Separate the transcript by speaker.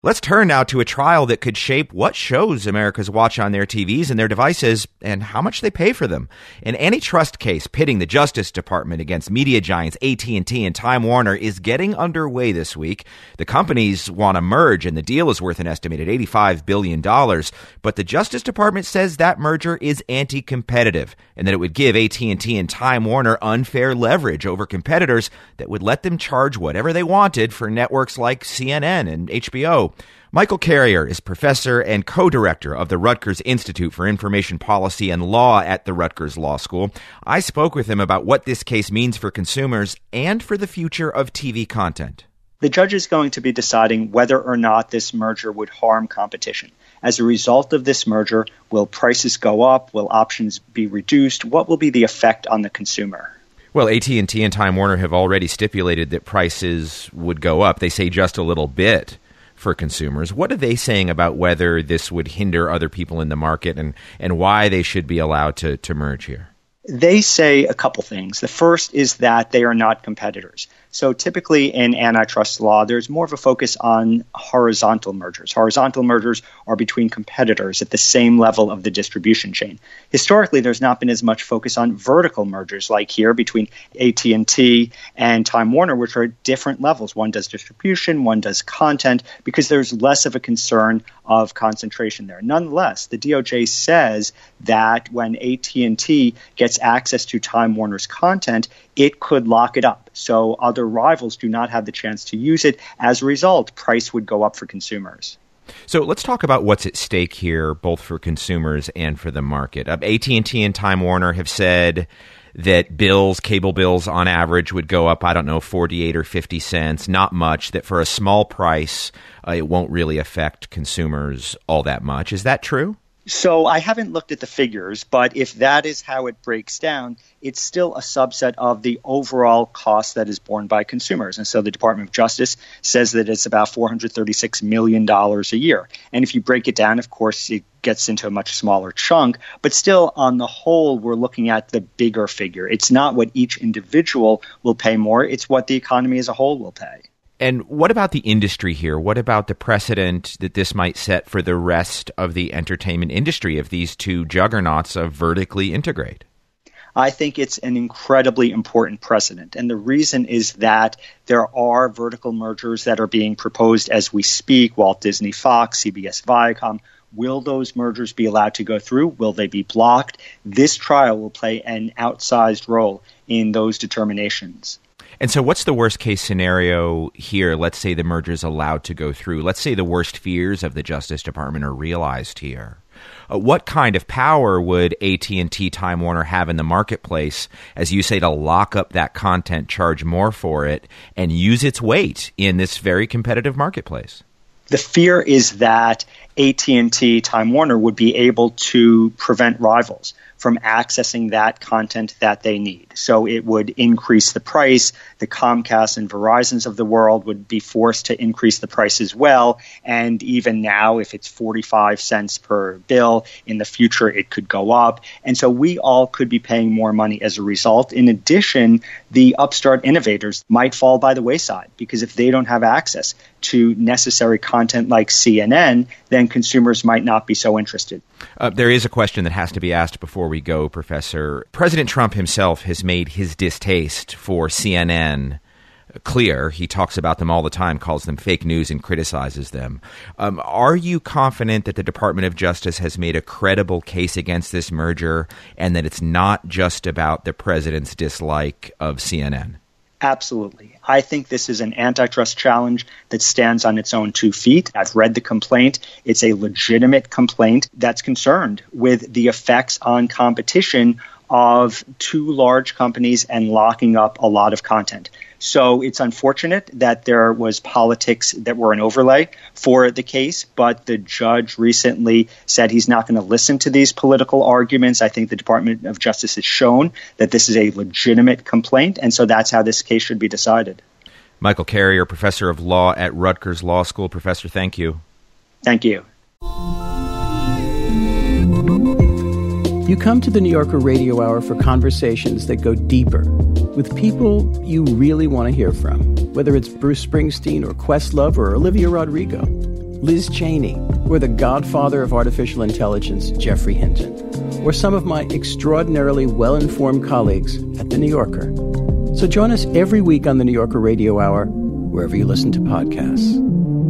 Speaker 1: Let's turn now to a trial that could shape what shows Americans watch on their TVs and their devices and how much they pay for them. An antitrust case pitting the Justice Department against media giants AT&T and Time Warner is getting underway this week. The companies want to merge, and the deal is worth an estimated $85 billion. But the Justice Department says that merger is anti-competitive and that it would give AT&T and Time Warner unfair leverage over competitors that would let them charge whatever they wanted for networks like CNN and HBO. Michael Carrier is professor and co-director of the Rutgers Institute for Information Policy and Law at the Rutgers Law School. I spoke with him about what this case means for consumers and for the future of TV content.
Speaker 2: The judge is going to be deciding whether or not this merger would harm competition. As a result of this merger, will prices go up? Will options be reduced? What will be the effect on the consumer?
Speaker 1: Well, AT&T and Time Warner have already stipulated that prices would go up. They say just a little bit for consumers. What are they saying about whether this would hinder other people in the market and why they should be allowed to merge here?
Speaker 2: They say a couple things. The first is that they are not competitors. So typically in antitrust law, there's more of a focus on horizontal mergers. Horizontal mergers are between competitors at the same level of the distribution chain. Historically, there's not been as much focus on vertical mergers like here between AT&T and Time Warner, which are at different levels. One does distribution, one does content, because there's less of a concern of concentration there. Nonetheless, the DOJ says that when AT&T gets access to Time Warner's content, it could lock it up. So other rivals do not have the chance to use it. As a result, price would go up for consumers.
Speaker 1: So let's talk about what's at stake here, both for consumers and for the market. AT&T and Time Warner have said that cable bills on average would go up, 48 or 50 cents, not much, that for a small price, it won't really affect consumers all that much. Is that true?
Speaker 2: So I haven't looked at the figures, but if that is how it breaks down, it's still a subset of the overall cost that is borne by consumers. And so the Department of Justice says that it's about $436 million a year. And if you break it down, of course, it gets into a much smaller chunk. But still, on the whole, we're looking at the bigger figure. It's not what each individual will pay more. It's what the economy as a whole will pay.
Speaker 1: And what about the industry here? What about the precedent that this might set for the rest of the entertainment industry if these two juggernauts vertically integrate?
Speaker 2: I think it's an incredibly important precedent. And the reason is that there are vertical mergers that are being proposed as we speak. Walt Disney Fox, CBS Viacom. Will those mergers be allowed to go through? Will they be blocked? This trial will play an outsized role in those determinations.
Speaker 1: And so what's the worst case scenario here? Let's say the merger is allowed to go through. Let's say the worst fears of the Justice Department are realized here. What kind of power would AT&T Time Warner have in the marketplace, as you say, to lock up that content, charge more for it, and use its weight in this very competitive marketplace?
Speaker 2: The fear is that AT&T Time Warner would be able to prevent rivals from accessing that content that they need. So it would increase the price. The Comcast and Verizons of the world would be forced to increase the price as well. And even now, if it's 45 cents per bill, in the future it could go up. And so we all could be paying more money as a result. In addition, the upstart innovators might fall by the wayside, because if they don't have access to necessary content like CNN, then consumers might not be so interested.
Speaker 1: There is a question that has to be asked before we go, Professor. President Trump himself has made his distaste for CNN clear. He talks about them all the time, calls them fake news, and criticizes them. Are you confident that the Department of Justice has made a credible case against this merger and that it's not just about the president's dislike of CNN?
Speaker 2: Absolutely. I think this is an antitrust challenge that stands on its own 2 feet. I've read the complaint. It's a legitimate complaint that's concerned with the effects on competition of two large companies and locking up a lot of content. So it's unfortunate that there was politics that were an overlay for the case, but the judge recently said he's not going to listen to these political arguments. I think the Department of Justice has shown that this is a legitimate complaint, and so that's how this case should be decided.
Speaker 1: Michael Carrier, professor of law at Rutgers Law School. Professor, thank you.
Speaker 2: Thank you.
Speaker 3: You come to the New Yorker Radio Hour for conversations that go deeper with people you really want to hear from, whether it's Bruce Springsteen or Questlove or Olivia Rodrigo. Liz Cheney, or the godfather of artificial intelligence, Geoffrey Hinton, or some of my extraordinarily well-informed colleagues at The New Yorker. So join us every week on The New Yorker Radio Hour, wherever you listen to podcasts.